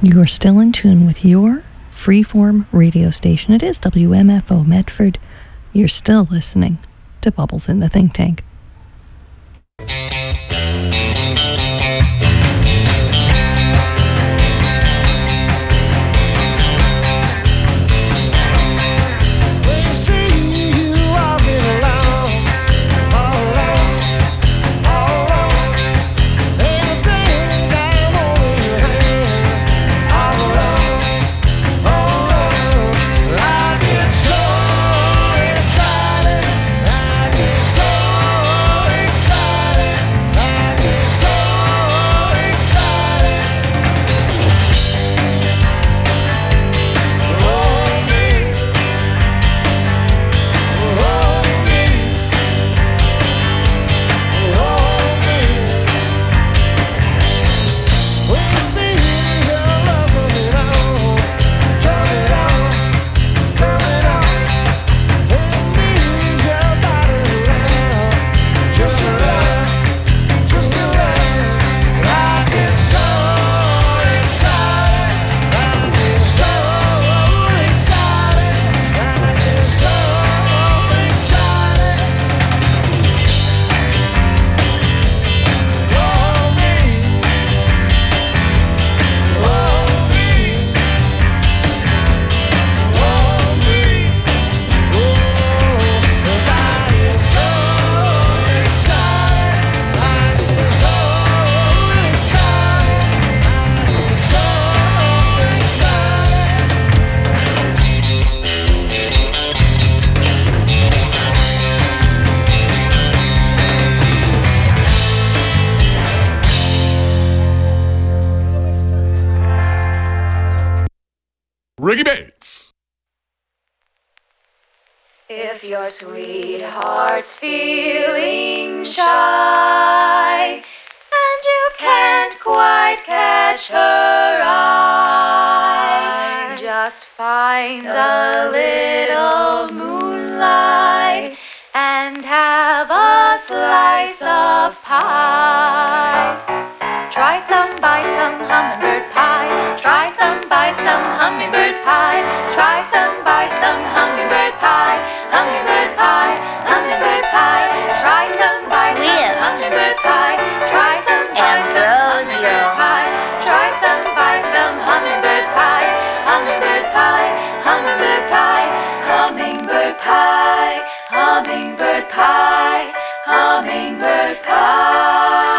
You are still in tune with your freeform radio station. It is WMFO Medford. You're still listening to Bubbles in the Think Tank. Ricky Bates. If your sweetheart's feeling shy and you can't quite catch her eye, just find a little moonlight and have a slice of pie. Try some, buy some hummingbird pie. Try some, buy some hummingbird pie. Try some, buy some hummingbird pie. Hummingbird pie, hummingbird pie. Try some, buy some hummingbird pie. Try some, buy some hummingbird pie. Try some, buy some hummingbird pie. Hummingbird pie, hummingbird pie. Hummingbird pie, hummingbird pie. Hummingbird pie.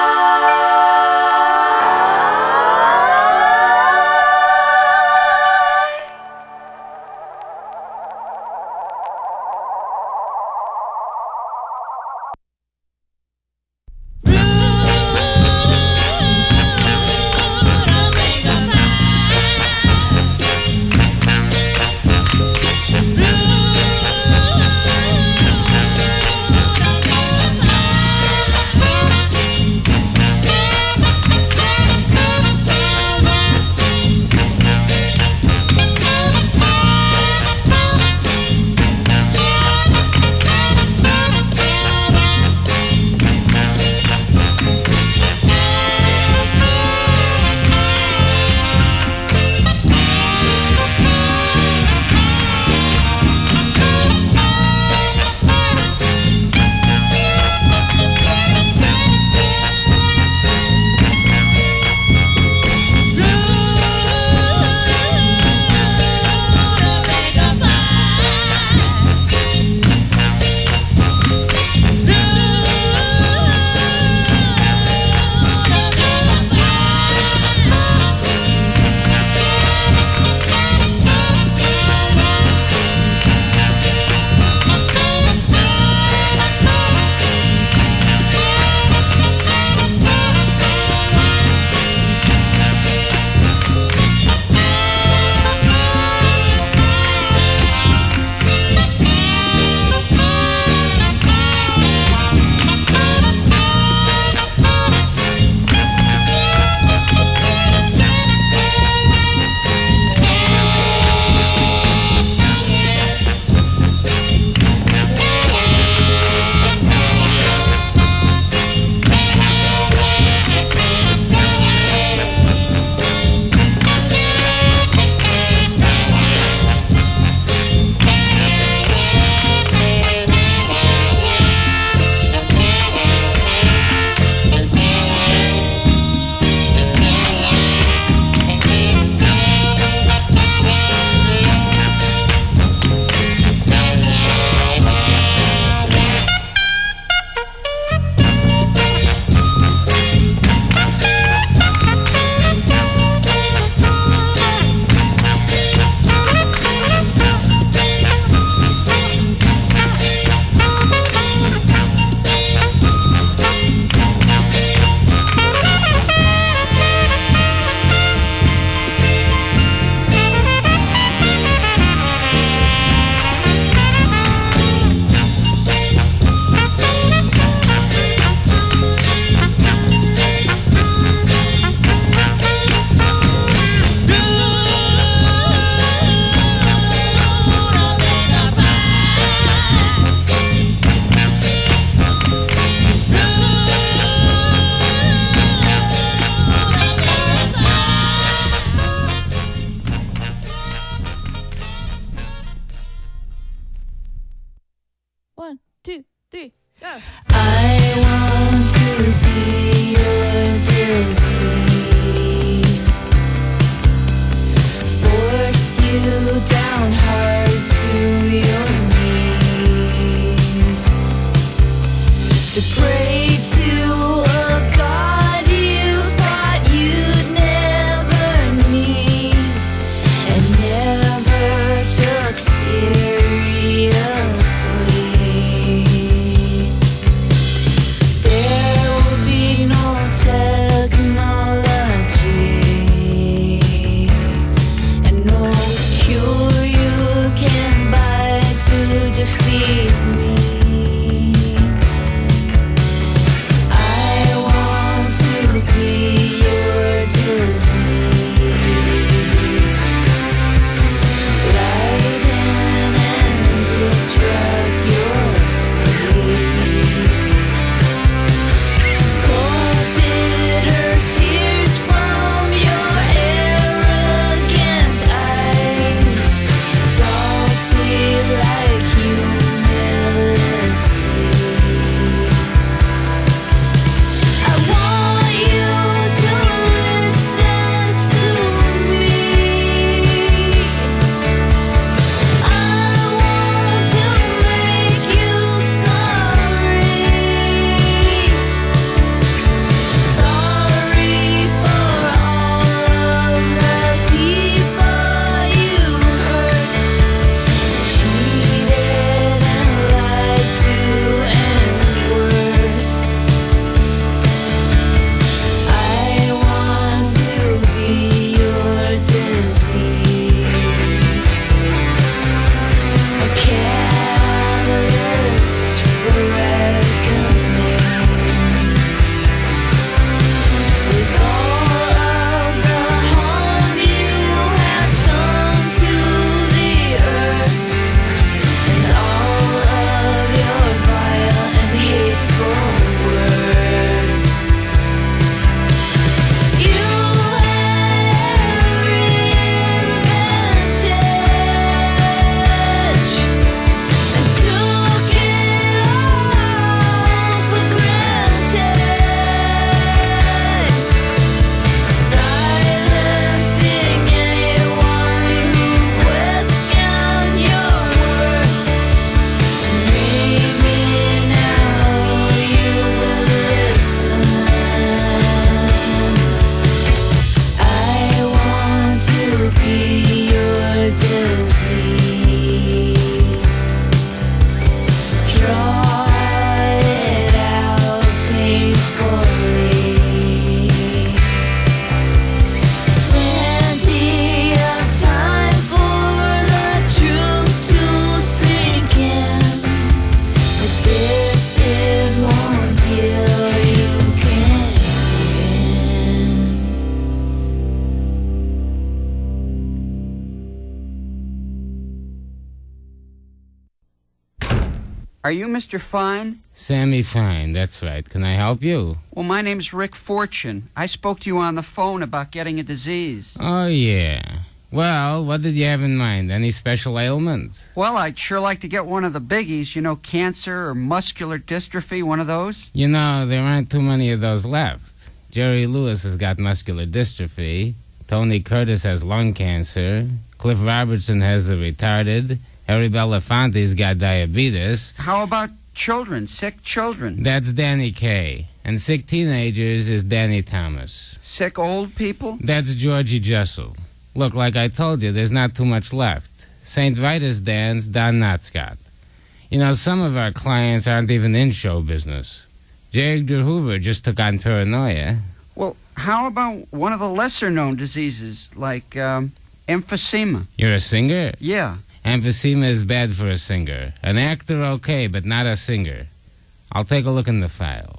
Are you Mr. Fine? Sammy Fine, that's right. Can I help you? Well, my name's Rick Fortune. I spoke to you on the phone about getting a disease. Oh, yeah. Well, what did you have in mind? Any special ailment? Well, I'd sure like to get one of the biggies, you know, cancer or muscular dystrophy, one of those. You know, there aren't too many of those left. Jerry Lewis has got muscular dystrophy. Tony Curtis has lung cancer. Cliff Robertson has the retarded. Harry Belafonte's got diabetes. How about children, sick children? That's Danny Kaye. And sick teenagers is Danny Thomas. Sick old people? That's Georgie Jessel. Look, like I told you, there's not too much left. St. Vitus Dan's Don Knottscott. You know, some of our clients aren't even in show business. J. Edgar Hoover just took on paranoia. Well, how about one of the lesser-known diseases, like emphysema? You're a singer? Yeah. Emphysema is bad for a singer. An actor, okay, but not a singer. I'll take a look in the file.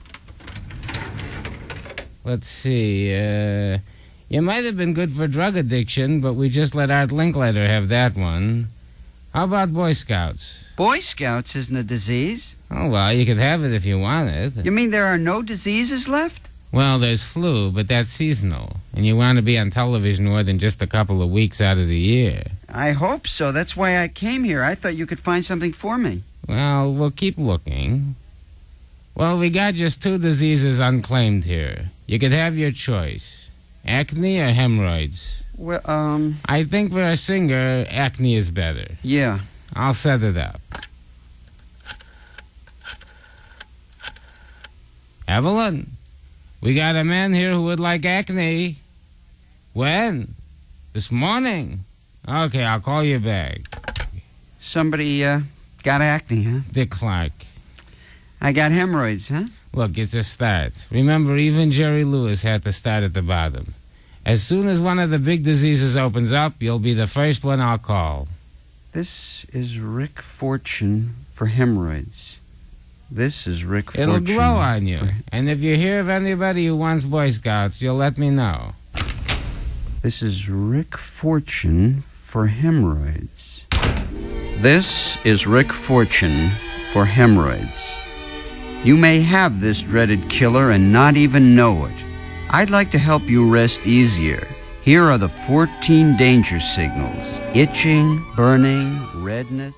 Let's see, you might have been good for drug addiction, but we just let Art Linkletter have that one. How about Boy Scouts? Boy Scouts isn't a disease. Oh, well, you could have it if you want it. You mean there are no diseases left? Well, there's flu, but that's seasonal. And you want to be on television more than just a couple of weeks out of the year. I hope so. That's why I came here. I thought you could find something for me. Well, we'll keep looking. Well, we got just 2 diseases unclaimed here. You could have your choice. Acne or hemorrhoids? Well, I think for a singer, acne is better. Yeah. I'll set it up. Evelyn, we got a man here who would like acne. When? This morning. Okay, I'll call you back. Somebody, got acne, huh? Dick Clark. I got hemorrhoids, huh? Look, it's a start. Remember, even Jerry Lewis had to start at the bottom. As soon as one of the big diseases opens up, you'll be the first one I'll call. This is Rick Fortune for hemorrhoids. This is Rick Fortune. It'll grow on you. And if you hear of anybody who wants Boy Scouts, you'll let me know. This is Rick Fortune for hemorrhoids. This is Rick Fortune for hemorrhoids. You may have this dreaded killer and not even know it. I'd like to help you rest easier. Here are the 14 danger signals: itching, burning, redness.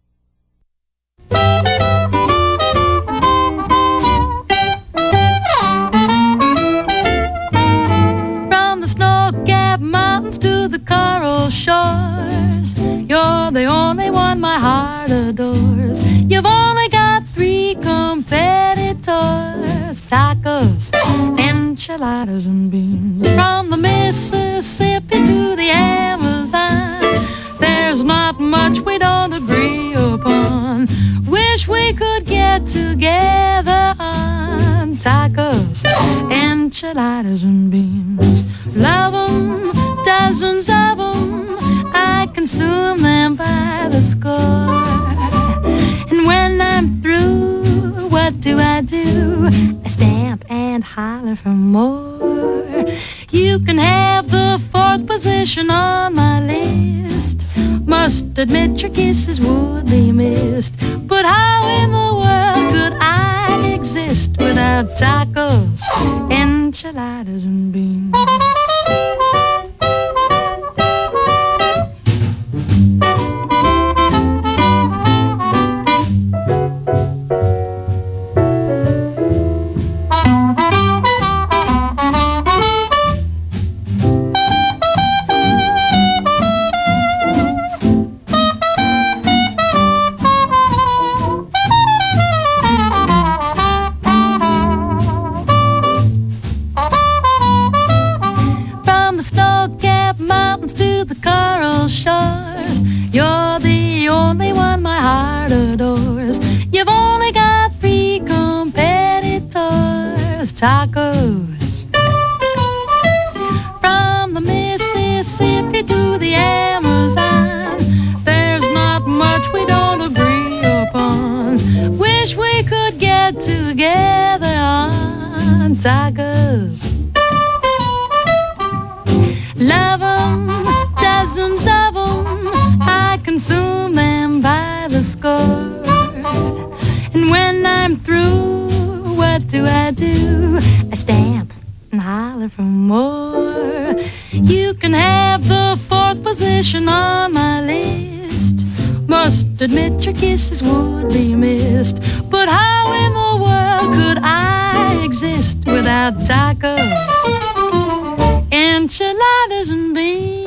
From the snow-capped mountains to the coral shores, you're the only one my heart adores. You've only got 3 competitors: tacos, enchiladas, and beans. From the Mississippi to the Amazon, there's not much we don't agree upon. Wish we could get together on tacos, enchiladas, and beans. Love 'em, dozens of 'em, I consume them by the score. And when I'm through, what do? I stamp and holler for more. You can have the 4th position on my list. Must admit your kisses would be missed. But how in the world could I exist without tacos, enchiladas, and beans? You're the only one my heart adores. You've only got 3 competitors: tacos. From the Mississippi to the Amazon, there's not much we don't agree upon. Wish we could get together on tacos. Love 'em, dozens of 'em, I consume them by the score. And when I'm through, what do? I stamp and holler for more. You can have the fourth position on my list. Must admit your kisses would be missed. But how in the world could I exist without tacos, enchiladas, and beans?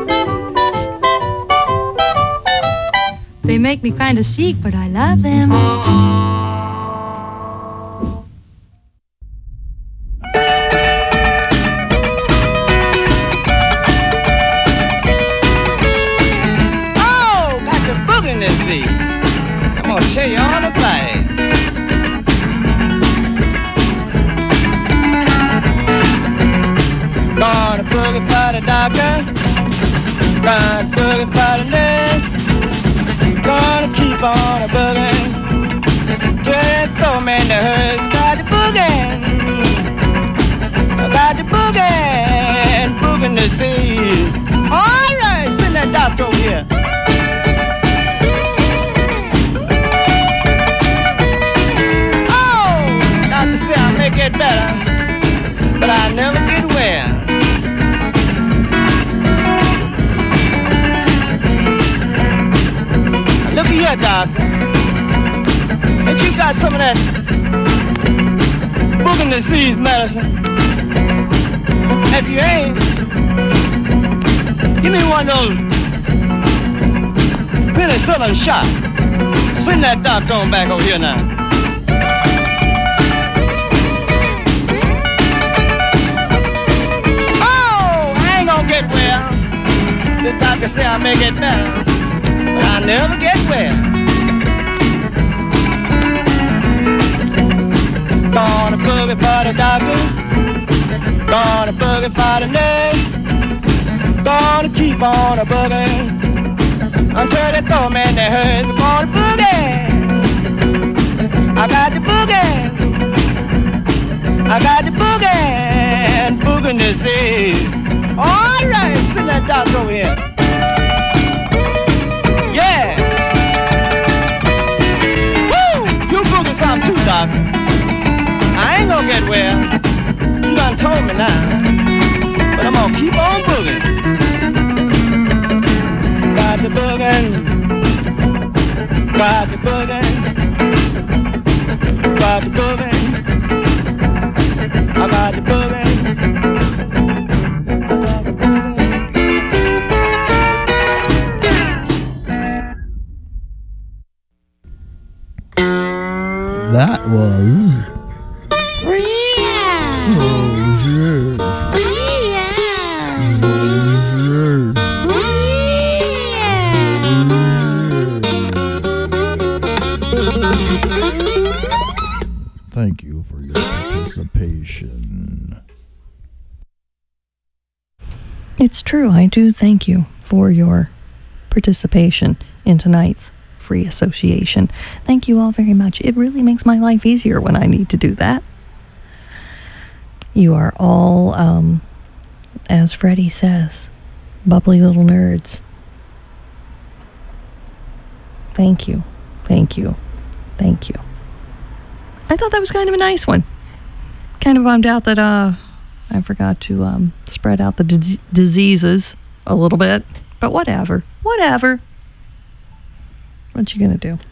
They make me kind of sick, but I love them. Tell you all about it. Gonna boogie for the doctor, gonna boogie for the nurse, gonna keep on a boogie till that throw man that hurts. Got the boogie, got the boogie, booging the sea. All right, send that doctor over here. Get better, but I never get well. Look at here, doctor. Ain't you got some of that booger disease medicine? If you ain't, give me one of those penicillin shots. Send that doctor on back over here now. Get well. The doctor say I may get better, but I never get well. Gonna boogie for the doctor, gonna boogie for the nurse, gonna keep on a boogie until the throw man that hurts. Gonna boogie, I got the boogie, I got the boogie, and booging disease. All right, send that doctor over here. Yeah. Woo! You boogie something too, doctor. I ain't gonna get well. You done told me now. But I'm gonna keep on booging. Got the booging. Got the booging. Got the booging. I got the booging. That was Thank you for your participation. It's true. I do thank you for your participation in tonight's free association. Thank you all very much. It really makes my life easier when I need to do that. You are all, as Freddie says, bubbly little nerds. Thank you. Thank you. Thank you. I thought that was kind of a nice one. Kind of bummed out that I forgot to spread out the diseases a little bit. But whatever. Whatever. What you gonna do?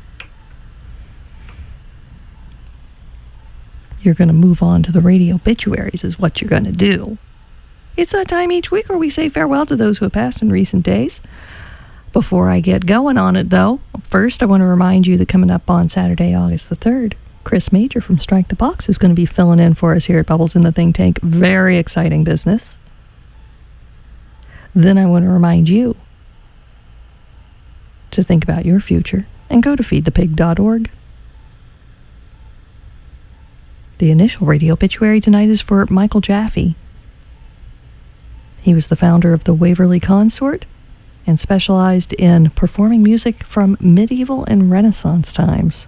You're gonna move on to the radio obituaries is what you're gonna do. It's that time each week where we say farewell to those who have passed in recent days. Before I get going on it, though, first I want to remind you that coming up on Saturday, August the 3rd, Chris Major from Strike the Box is going to be filling in for us here at Bubbles in the Think Tank. Very exciting business. Then I want to remind you to think about your future and go to feedthepig.org. The initial radio obituary tonight is for Michael Jaffe. He was the founder of the Waverly Consort and specialized in performing music from medieval and Renaissance times.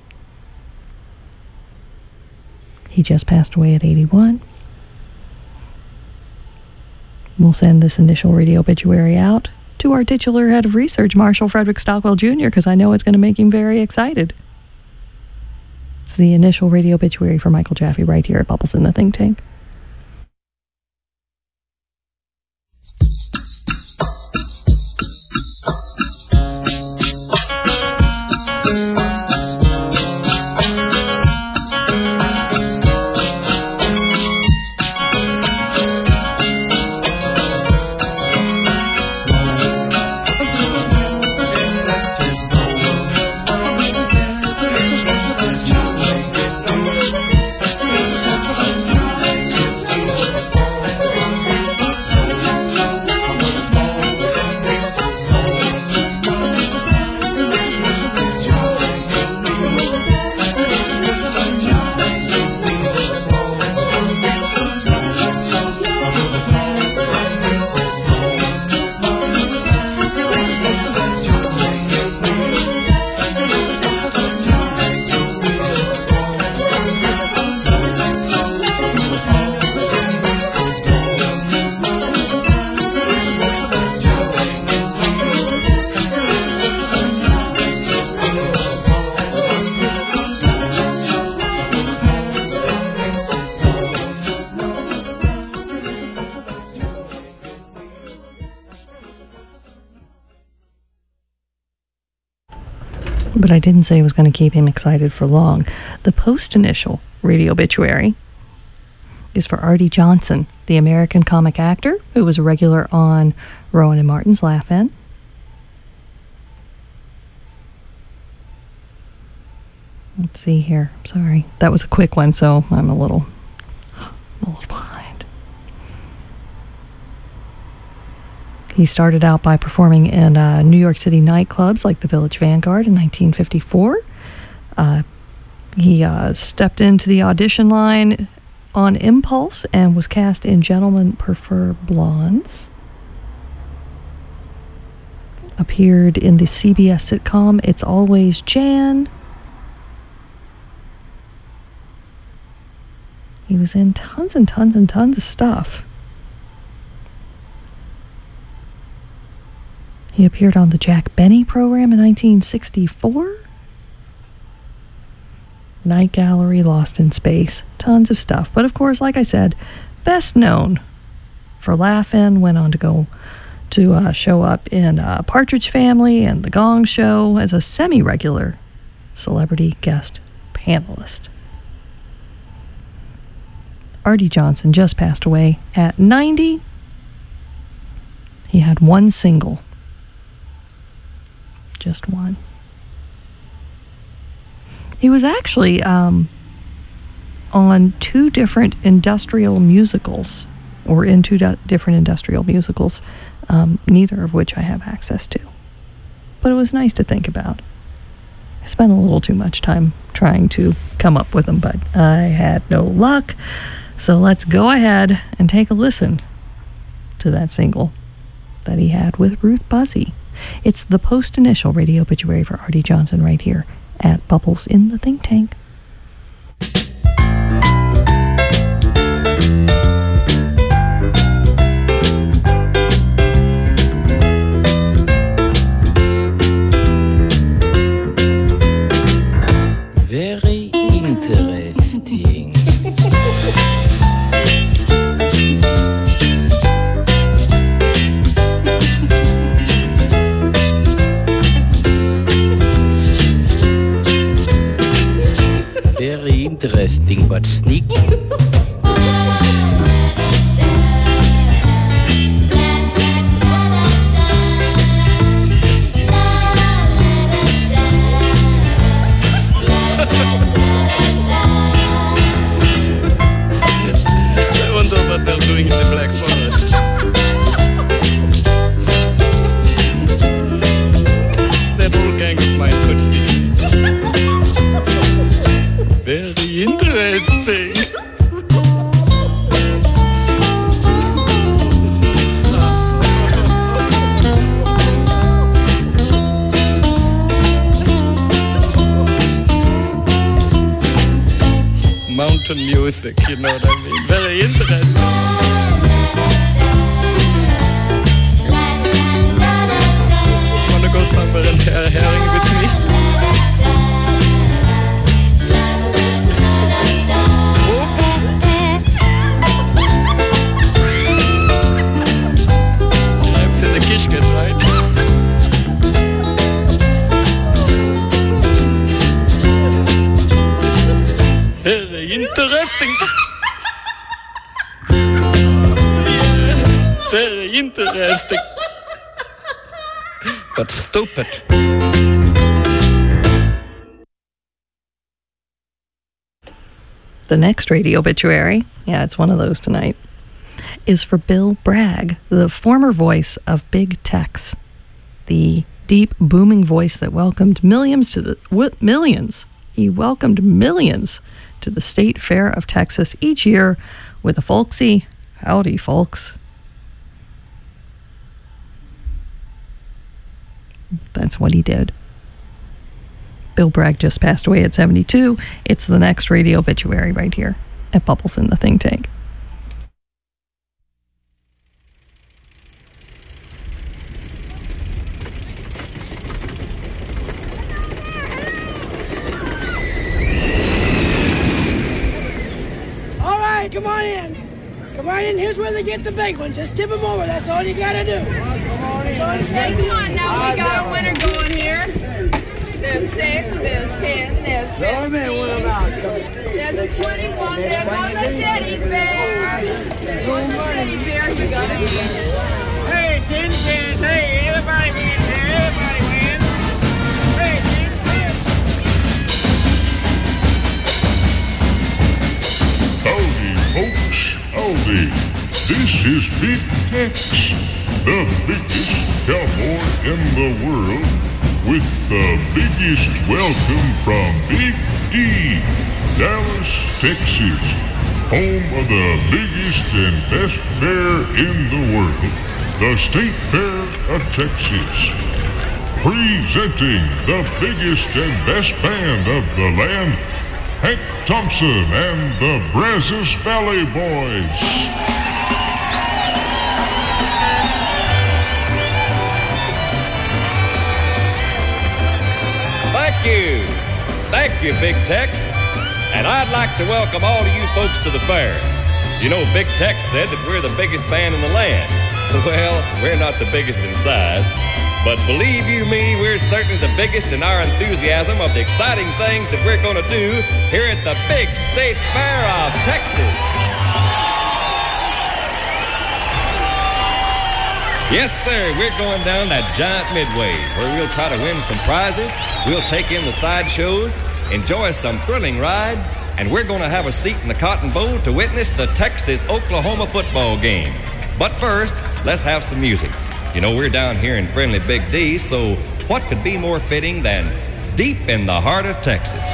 He just passed away at 81. We'll send this initial radio obituary out to our titular head of research, Marshall Frederick Stockwell Jr., because I know it's going to make him very excited. It's the initial radio obituary for Michael Jaffe right here at Bubbles in the Think Tank. But I didn't say I was going to keep him excited for long. The post-initial radio obituary is for Artie Johnson, the American comic actor who was a regular on Rowan and Martin's Laugh-In. Let's see here. Sorry. That was a quick one, so I'm a little behind. He started out by performing in New York City nightclubs like the Village Vanguard in 1954. He stepped into the audition line on impulse and was cast in Gentlemen Prefer Blondes. Appeared in the CBS sitcom It's Always Jan. He was in tons and tons and tons of stuff. He appeared on the Jack Benny program in 1964. Night Gallery, Lost in Space, tons of stuff. But of course, like I said, best known for Laugh-In, went on to go to show up in Partridge Family and The Gong Show as a semi-regular celebrity guest panelist. Artie Johnson just passed away at 90. He had one single. Just one. He was actually on two different industrial musicals, or in two different industrial musicals, neither of which I have access to. But it was nice to think about. I spent a little too much time trying to come up with them, but I had no luck. So let's go ahead and take a listen to that single that he had with Ruth Buzzy. It's the post-initial radio obituary for Artie Johnson right here at Bubbles in the Think Tank. Very interesting. Very interesting, but sneaky. I wonder what they're doing in the Black Forest. That whole gang of mine could see. Very interesting. Mountain music, you know what I mean? Very interesting. Wanna go somewhere and herring with me? Very interesting. But stupid. The next radio obituary, yeah, it's one of those tonight, is for Bill Bragg, the former voice of Big Tex, the deep, booming voice that welcomed millions. He welcomed millions to the State Fair of Texas each year with a folksy, "Howdy, folks." That's what he did. Bill Bragg just passed away at 72. It's the next radio obituary right here at Bubbles in the Think Tank. All right, come on in. Come on in. Here's where they get the big one. Just tip them over. That's all you gotta do. Come on in. Come on now. We got a winner going here. There's 6, there's 10, there's 15. There's a 21, there's one teddy bear. There's one teddy bear. You got it. Hey, 10 cents. Hey, everybody wins here. Everybody wins. Hey, 10 cents. Howdy, folks. Howdy. This is Big Tex, the biggest cowboy in the world, with the biggest welcome from Big D, Dallas, Texas, home of the biggest and best fair in the world, the State Fair of Texas. Presenting the biggest and best band of the land, Hank Thompson and the Brazos Valley Boys. Thank you, Big Tex. And I'd like to welcome all of you folks to the fair. You know, Big Tex said that we're the biggest band in the land. Well, we're not the biggest in size, but believe you me, we're certainly the biggest in our enthusiasm of the exciting things that we're going to do here at the big State Fair of Texas. Yes, sir, we're going down that giant midway where we'll try to win some prizes, we'll take in the sideshows, enjoy some thrilling rides, and we're going to have a seat in the Cotton Bowl to witness the Texas-Oklahoma football game. But first, let's have some music. You know, we're down here in friendly Big D, so what could be more fitting than Deep in the Heart of Texas?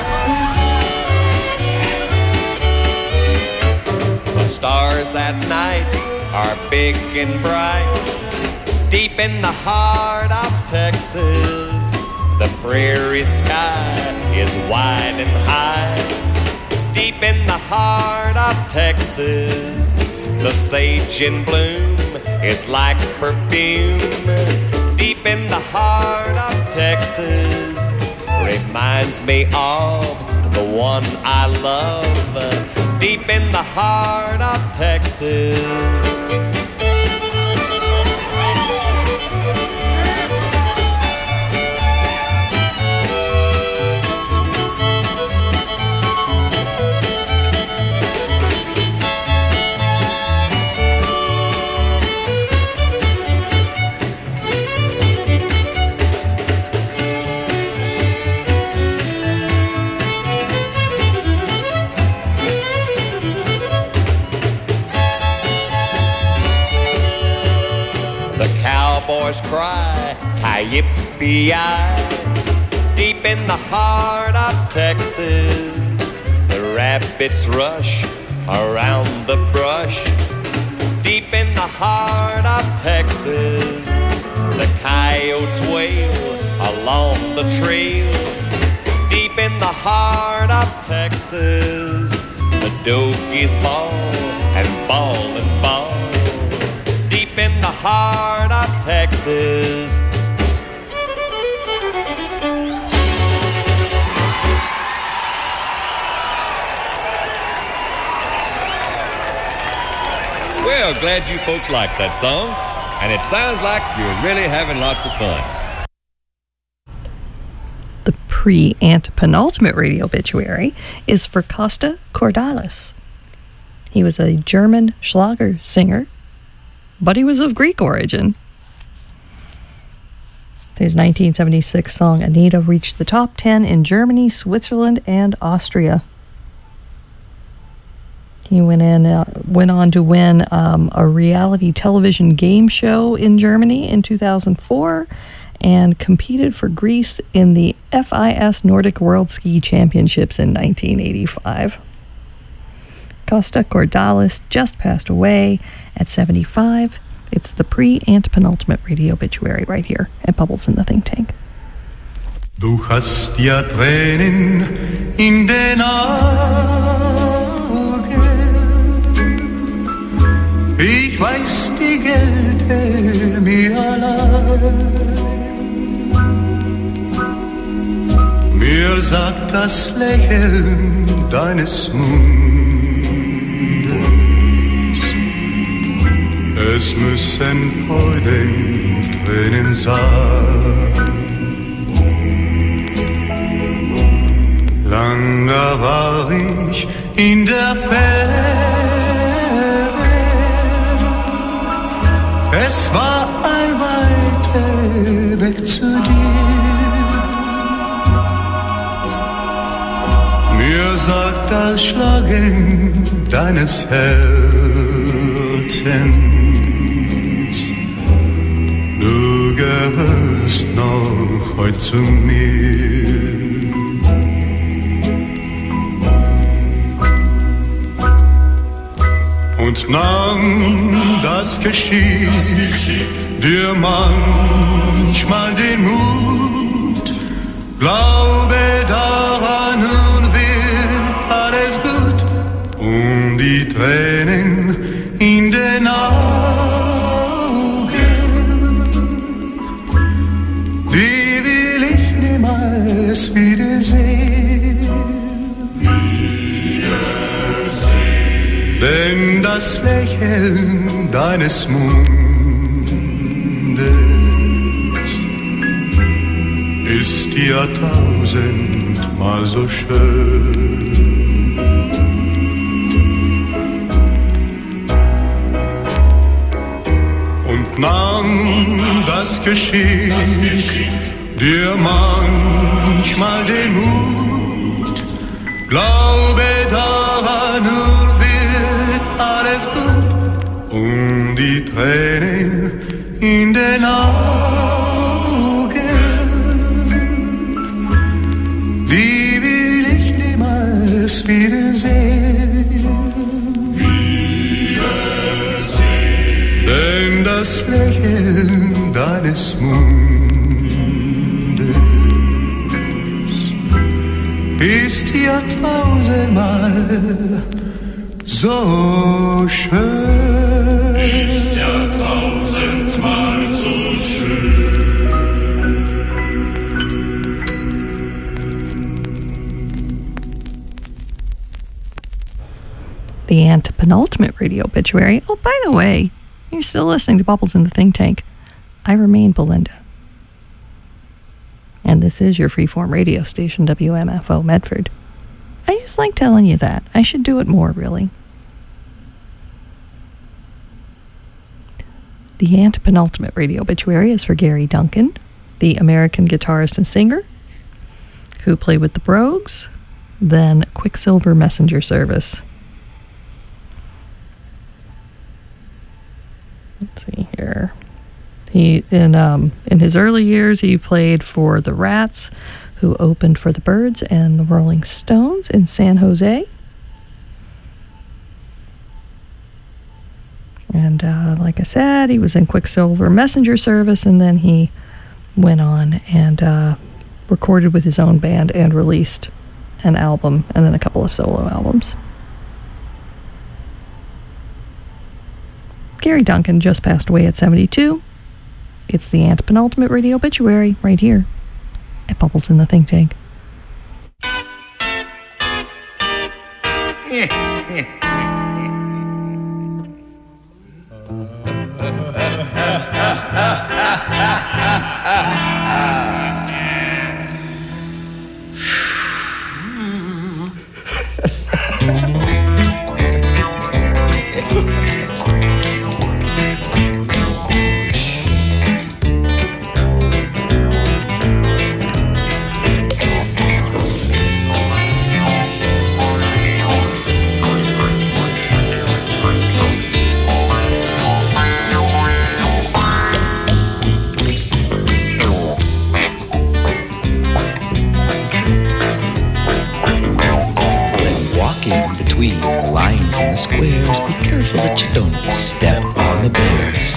The stars at night are big and bright, deep in the heart of Texas. The prairie sky is wide and high, deep in the heart of Texas. The sage in bloom is like perfume, deep in the heart of Texas. Reminds me of the one I love, deep in the heart of Texas. Cowboys cry, hi-yippee-yi, deep in the heart of Texas. The rabbits rush around the brush, deep in the heart of Texas. The coyotes wail along the trail, deep in the heart of Texas. The dogies bawl and bawl and bawl, deep in the heart of Texas. Well, glad you folks like that song, and it sounds like you're really having lots of fun. The pre-antepenultimate radio obituary is for Costa Cordalis. He was a German Schlager singer but he was of Greek origin. His 1976 song Anita reached the top 10 in Germany, Switzerland, and Austria. He went on to win a reality television game show in Germany in 2004 and competed for Greece in the FIS Nordic World Ski Championships in 1985. Costa Cordalis just passed away at 75. It's the pre-antepenultimate radio obituary right here at Bubbles in the Think Tank. Du hast ja Tränen in den Augen. Ich weiß, die gelten mir allein. Mir sagt das Lächeln deines Mundes, es müssen Freudentränen sein. Lange war ich in der Ferne, es war ein weiter Weg zu dir. Mir sagt das Schlagen deines Herzens, du gehörst noch heute zu mir. Und nahm das Geschick dir manchmal den Mut, glaube daran und wird alles gut. Und die Tränen in den Augen, die will ich niemals wiedersehen. Denn das Lächeln deines Mundes ist ja tausendmal so schön. Und nahm das Geschick dir manchmal den Mut, glaube daran und wird alles gut. Und die Tränen in den Augen, die will ich niemals wiedersehen. Denn das Lächeln deines Mundes ist ja tausendmal so schön. Ist ja tausendmal so schön. The antepenultimate radio obituary. Oh, by the way, you're still listening to Bubbles in the Think Tank. I remain Belinda. And this is your freeform radio station, WMFO Medford. I just like telling you that. I should do it more, really. The antepenultimate radio obituary is for Gary Duncan, the American guitarist and singer, who played with the Brogues, then Quicksilver Messenger Service. Let's see here. He in his early years, he played for the Rats, who opened for the Byrds and the Rolling Stones in San Jose. And like I said, he was in Quicksilver Messenger Service, and then he went on and recorded with his own band and released an album and then a couple of solo albums. Gary Duncan just passed away at 72. It's the antepenultimate radio obituary right here at Bubbles in the Think Tank. careful that you don't step on the bears.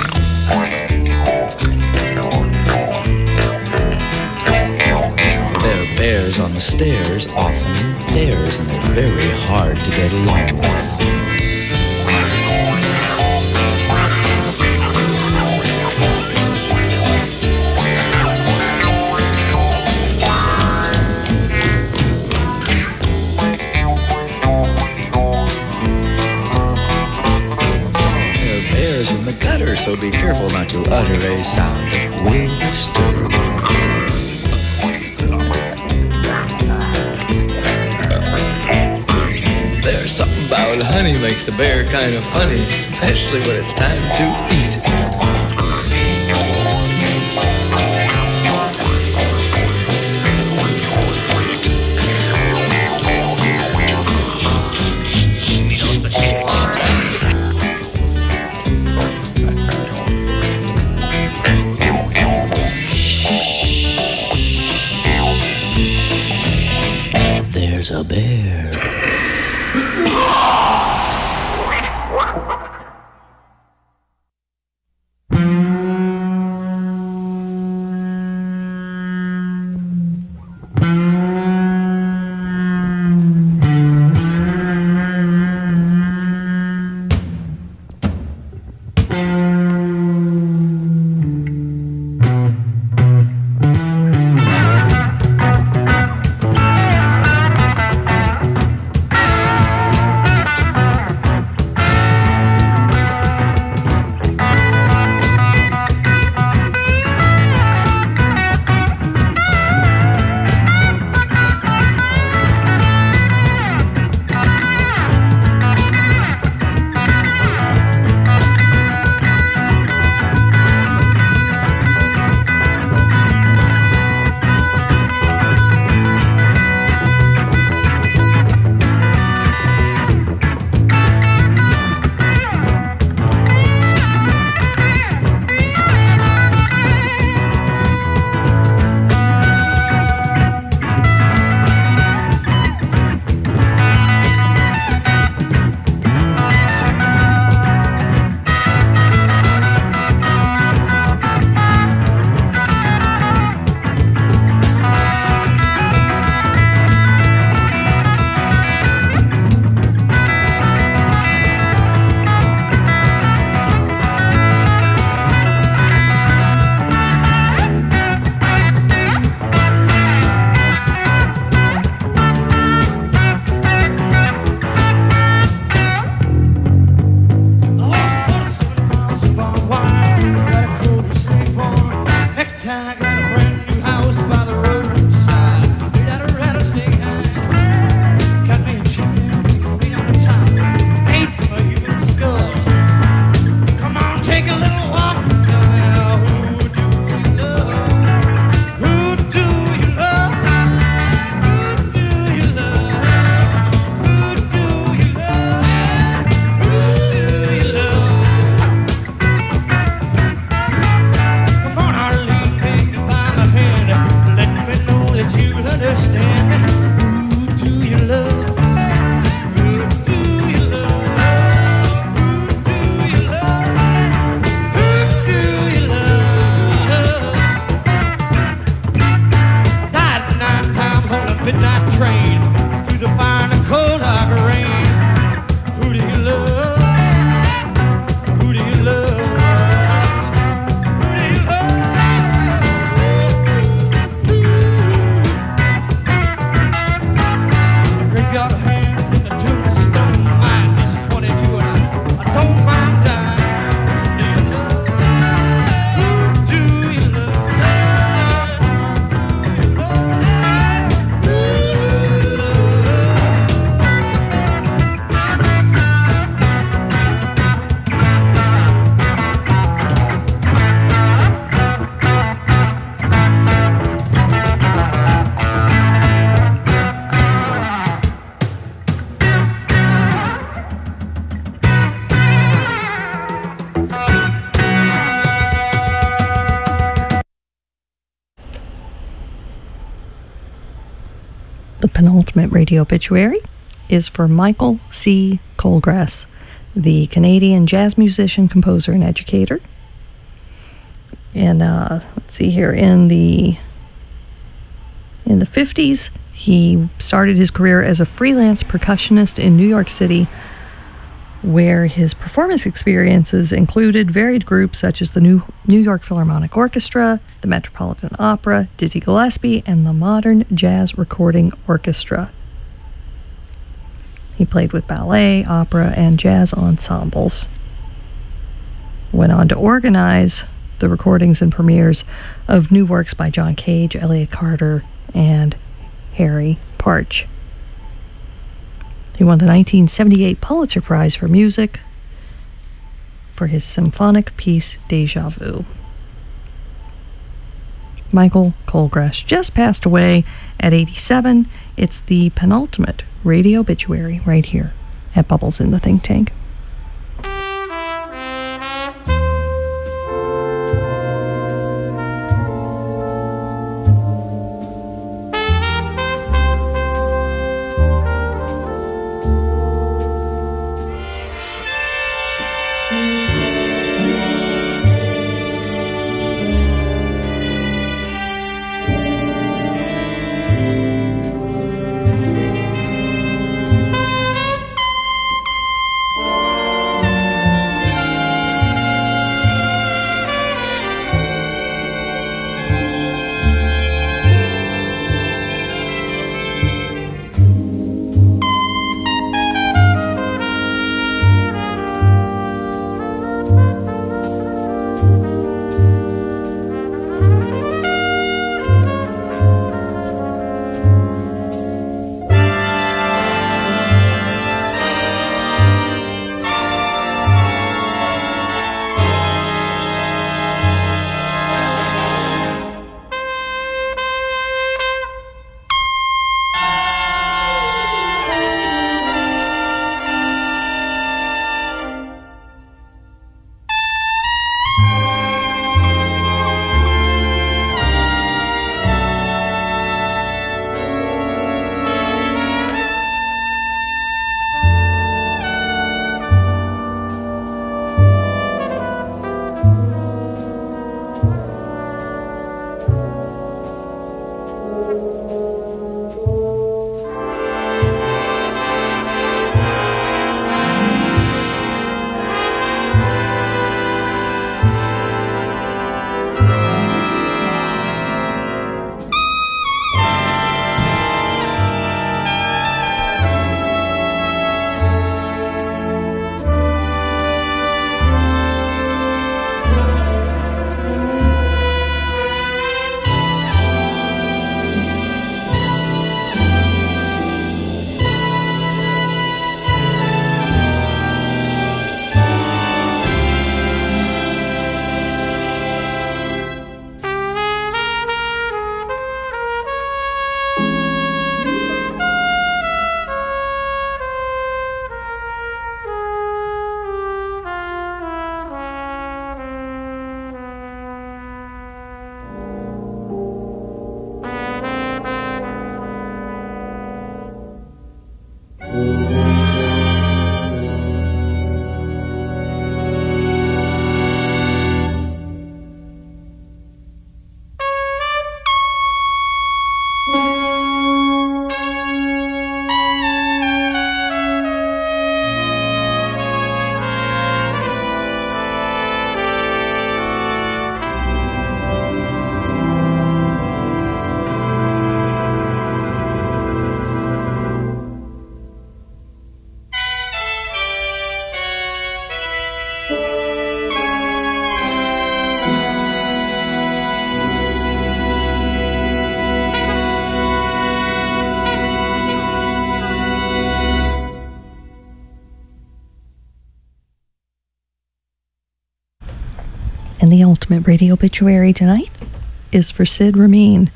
There are bears on the stairs, often in pairs, and they're very hard to get along with. In the gutter, so be careful not to utter a sound that will disturb. There's something about honey makes a bear kind of funny, especially when it's time to eat. There's a bear. The penultimate radio obituary is for Michael C. Colgrass. the Canadian jazz musician, composer, and educator. And let's see here, in the 50s, he started his career as a freelance percussionist in New York City, where his performance experiences included varied groups such as the New York Philharmonic Orchestra, the Metropolitan Opera, Dizzy Gillespie, and the Modern Jazz Recording Orchestra. He played with ballet, opera, and jazz ensembles. Went on to organize the recordings and premieres of new works by John Cage, Elliott Carter, and Harry Partch. He won the 1978 Pulitzer Prize for Music for his symphonic piece, Deja Vu. Michael Colgrass just passed away at 87. It's the penultimate radio obituary right here at Bubbles in the Think Tank. And the ultimate radio obituary tonight is for Sid Ramin,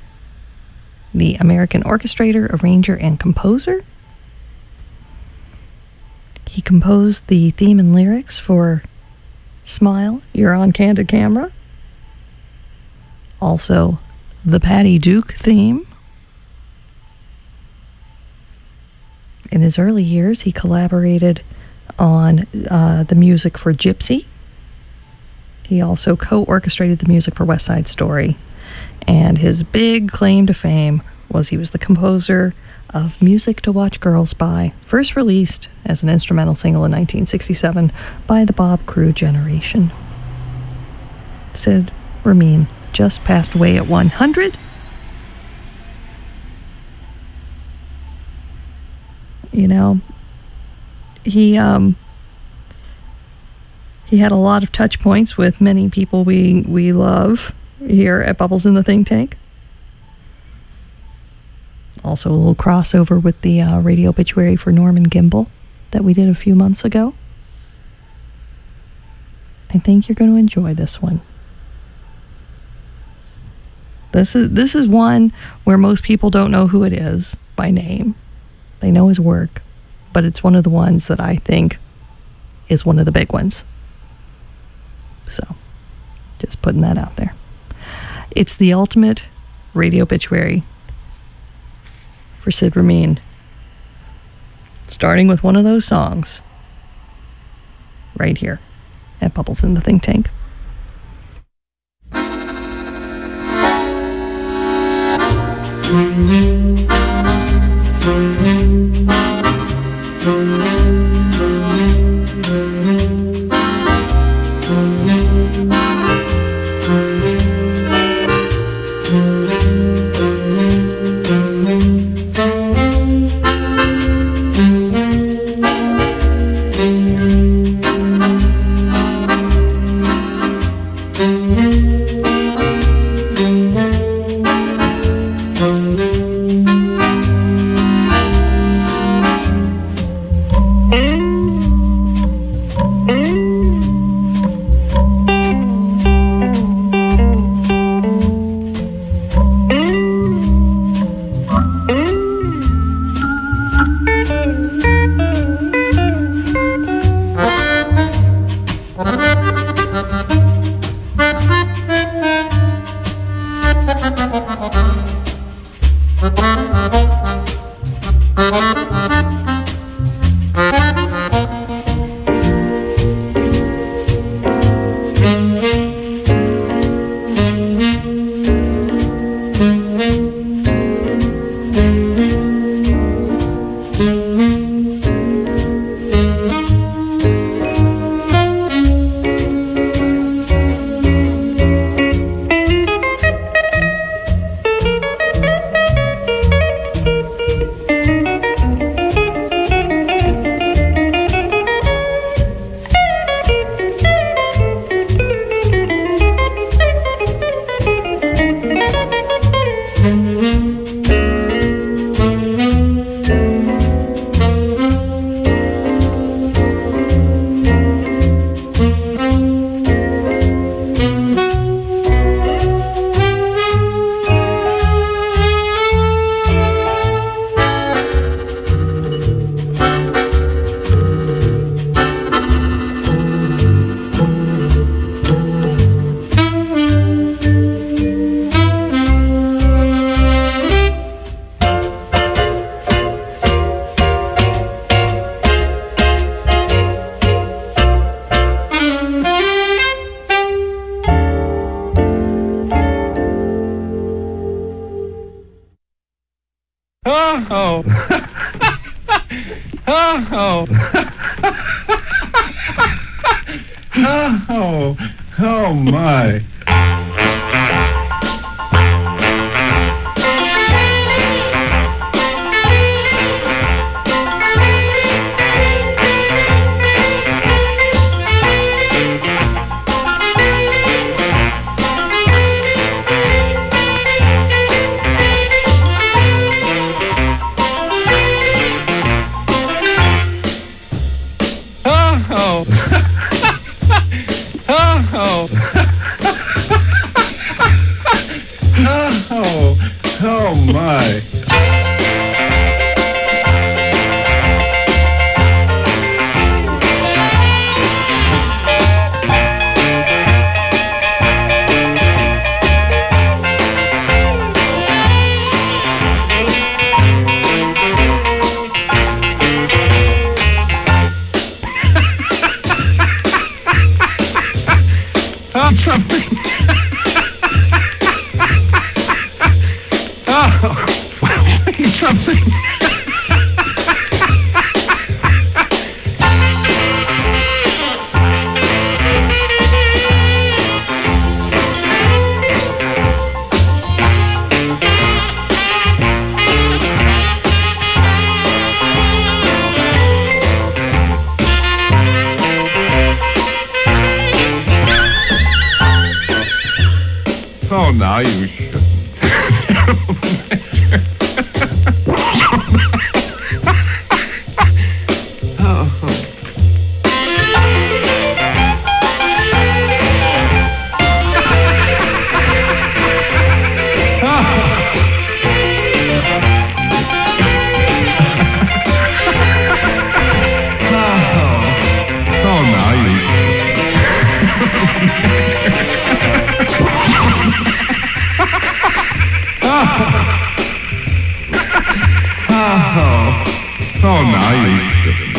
the American orchestrator, arranger, and composer. He composed the theme and lyrics for Smile, You're on Candid Camera. Also, the Patty Duke theme. In his early years, he collaborated on the music for Gypsy. He also co-orchestrated the music for West Side Story. And his big claim to fame was he was the composer of Music to Watch Girls By, first released as an instrumental single in 1967 by the Bob Crew Generation. Sid Ramin just passed away at 100. You know, he had a lot of touch points with many people we love here at Bubbles in the Think Tank. Also a little crossover with the radio obituary for Norman Gimbel that we did a few months ago. I think you're going to enjoy this one. This is one where most people don't know who it is by name. They know his work, but it's one of the ones that I think is one of the big ones. So, just putting that out there. It's the ultimate radio obituary for Sid Ramin, starting with one of those songs right here at Bubbles in the Think Tank. Oh. Oh. Oh. Oh my. Oh my. want something? Oh, well, I need something. Oh, now you should. Oh, now you shouldn't.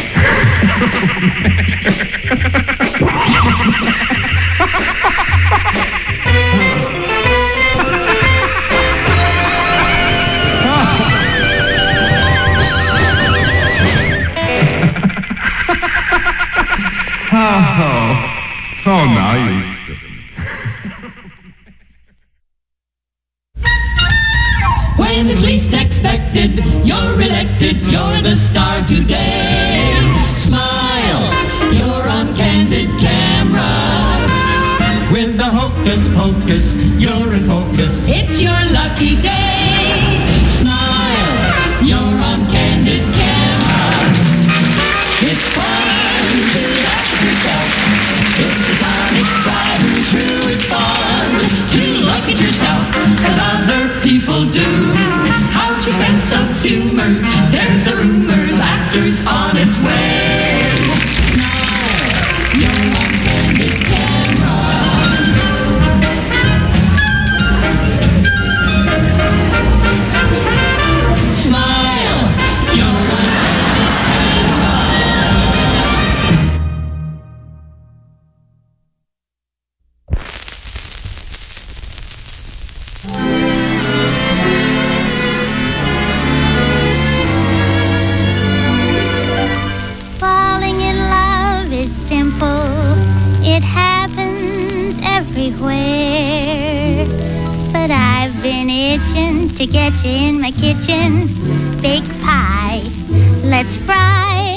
Oh, now you shouldn't. When it's least expected, you're elected, you're the star today. Smile, you're on candid camera. With the hocus pocus, you're in focus. It's your lucky day. Smile, you're on candid camera. It's fun to ask yourself. It's a time, it's tried and true, it's fun to look at yourself as other people do. How's your sense of humor? There's a rumor laughter's on its way. Smile, you're on candid camera. Smile, you're on candid camera. Falling in love is simple. It happens everywhere. But I've been itching to get you in my kitchen. Bake pie, let's fry.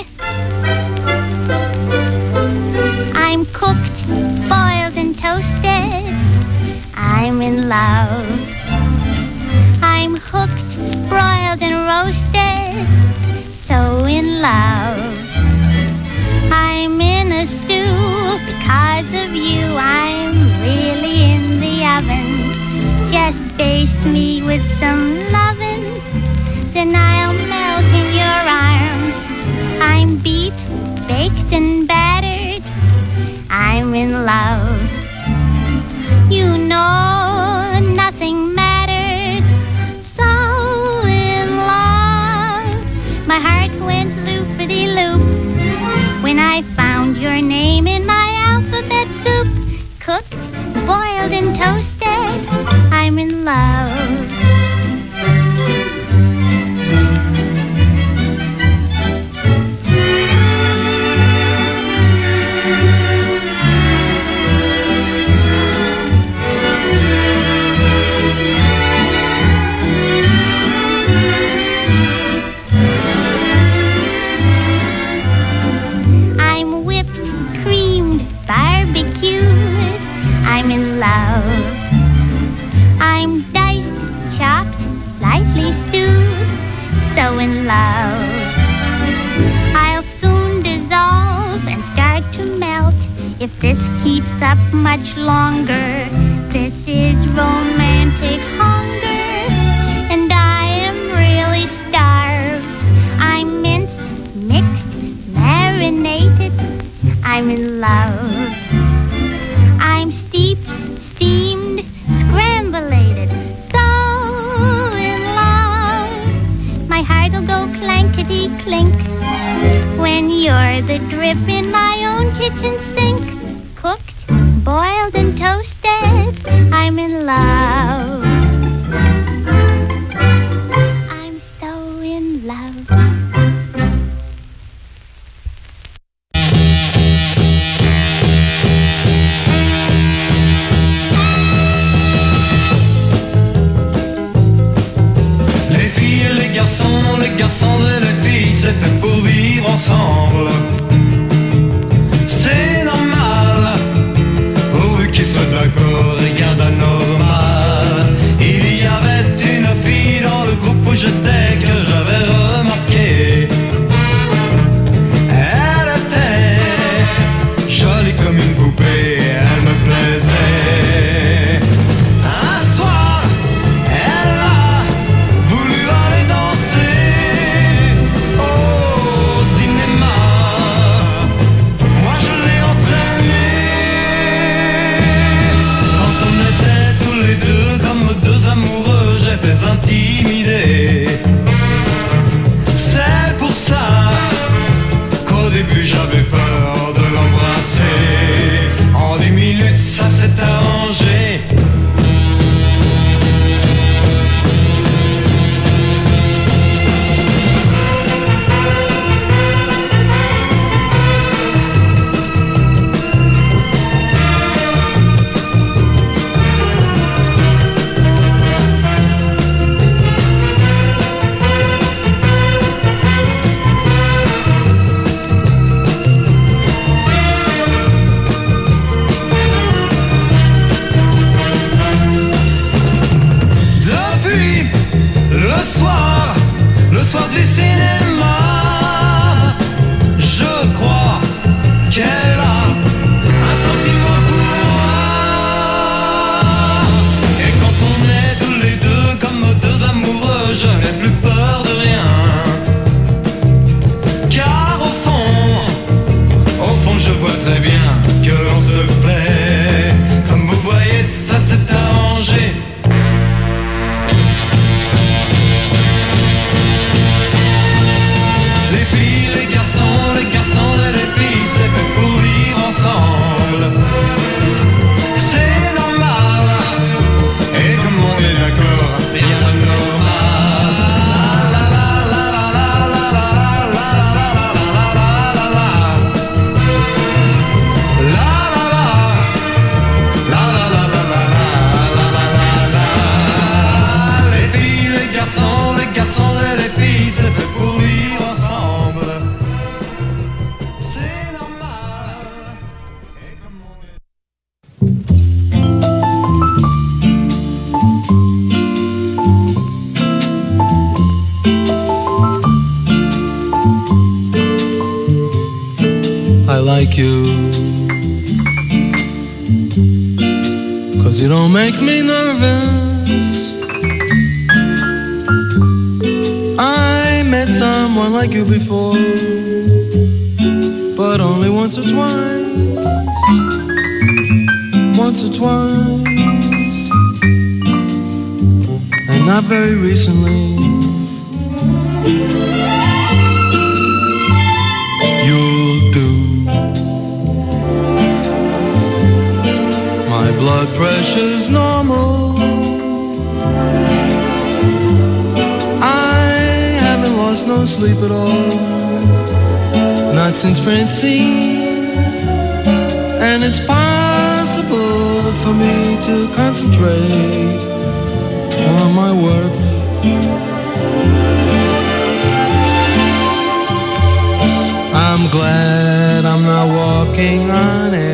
I'm cooked, boiled and toasted. I'm in love. I'm hooked, broiled and roasted. So in love. I'm in a stew because of you. I'm really in the oven. Just baste me with some lovin', then I'll melt in your arms. I'm beat, baked and battered. I'm in love. You know nothing mattered. So in love. My heart went loopity-loop when I found your name in my alphabet soup. Cooked, boiled and toasted. I'm in love. I'm whipped, creamed, barbecued. I'm in love. I'm diced, chopped, slightly stewed. So in love. I'll soon dissolve and start to melt. If this keeps up much longer, this is romantic hunger. And I am really starved. I'm minced, mixed, marinated. I'm in love. I'm steeped, steamed, scrambulated. So in love. My heart'll go clankety-clink when you're the drip in my own kitchen sink. Cooked, boiled and toasted. I'm in love. I'm so in love. Les garçons et les filles, c'est fait pour vivre ensemble. C'est normal, pourvu qu'ils soient d'accord, rien d'anormal. Il y avait une fille dans le groupe où j'étais que j'avais remarqué. Elle était jolie comme une poupée, elle me plaisait. Un soir, elle a voulu aller danser au cinéma. Moi je l'ai entraînée. Quand on était tous les deux comme deux amoureux, j'étais intimidé. C'est pour ça qu'au début j'avais peur de l'embrasser. En 10 minutes ça s'est arrangé. Depuis le soir du cinéma, je crois qu'elle a un sentiment pour moi. Et quand on est tous les deux comme deux amoureux, je n'ai plus peur de rien. Car au fond, je vois très bien que l'on se plaît. Comme vous voyez, ça s'est arrangé. Les filles, les garçons et les filles, c'est fait pour vivre ensemble. C'est normal, et comme on est d'accord, rien de normal. La la la la la la la la la la. La la la. La la la la la la la la. Les filles, les garçons et les filles, c'est fait pour vivre ensemble. C'est normal. Et comme on est... I like you 'cause you don't make me nervous. I met someone like you before, but only once or twice. Once or twice, and not very recently. You'll do. My blood pressure's normal. I haven't lost no sleep at all, not since Francine. And it's possible for me to concentrate on my work. I'm glad I'm not walking on air.